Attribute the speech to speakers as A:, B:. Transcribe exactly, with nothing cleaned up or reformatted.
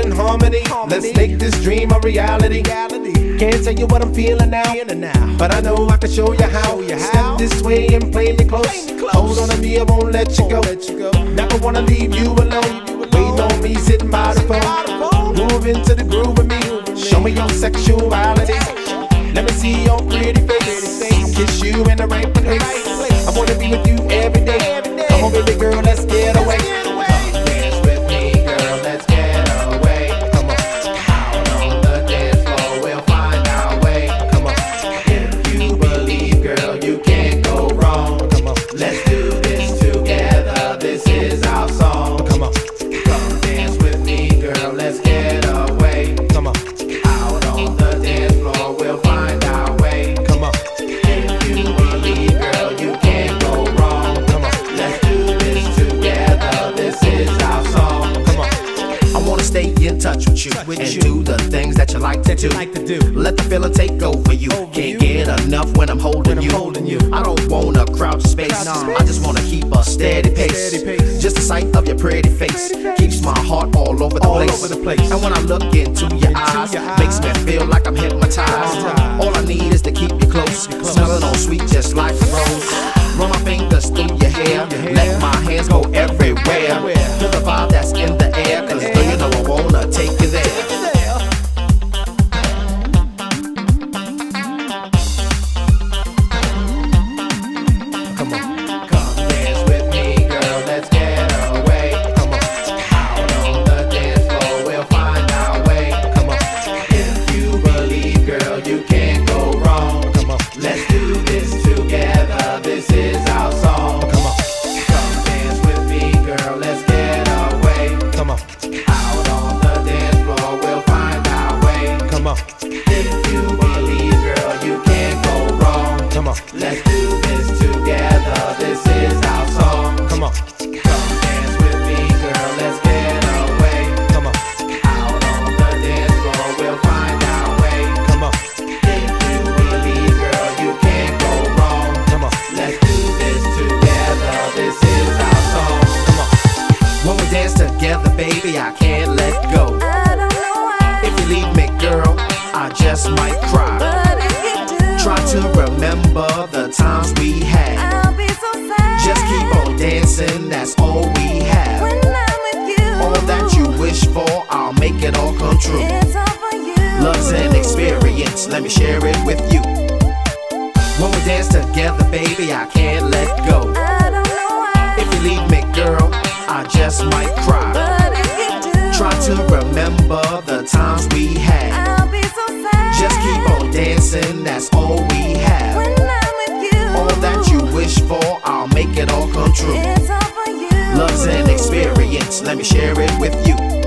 A: in harmony. Let's make this dream a reality. Can't tell you what I'm feeling now, but I know I can show you how. Step this way and play me close. Hold on to me, I won't let you go. Never wanna leave you alone. Waiting on me, sitting by the phone. Move into the groove with me. Show me your sexuality. Let me see your pretty face. Kiss you in the right place. I wanna be with you every day. Come on, baby girl, let's get away. In touch with you with and you. Do the things that you like to, do.
B: Like to do.
A: Let the feeling take over you. Over Can't you. Get enough when I'm holding, when you. I'm holding you. I don't wanna crowd space. Nah. I just wanna keep a steady pace. steady pace. Just the sight of your pretty face, pretty face. Keeps my heart all over the, all place. Over the place. And when I look into your, into eyes, your eyes, makes me feel like I'm hypnotized. Right. All I need is to keep you close, close. Smelling all sweet just like a rose. Run my fingers through your hair, your hair. Let my hands go everywhere. Feel the vibe that's in the air, cause do you know I wanna take you there. Let's do this together, this is our song. Come on. Come dance with me, girl, let's get away. Come on. Out on the dance floor, we'll find our way. Come on. If you believe, girl, you can't go wrong. Come on. Let's do this together, this is our song. Come on. When we dance together, baby, I can't let go.
C: I don't know why.
A: If you leave me, girl, I just might cry.
C: But if you do,
A: try to remember the times we had.
C: I'll be so sad.
A: Just keep on dancing, that's all we have.
C: When I'm with you,
A: all that you wish for, I'll make it all come true.
C: It's all for you.
A: Love's an experience, let me share it with you. When we dance together, baby, I can't let go.
C: I don't know why.
A: If you leave me, girl, I just might cry.
C: But if you do,
A: try to remember the times we had.
C: I'll be so sad.
A: Just keep on dancing, that's all we have.
C: When I'm with you,
A: all that you wish for, I'll make it all come true.
C: It's all for you.
A: Love's an experience, let me share it with you.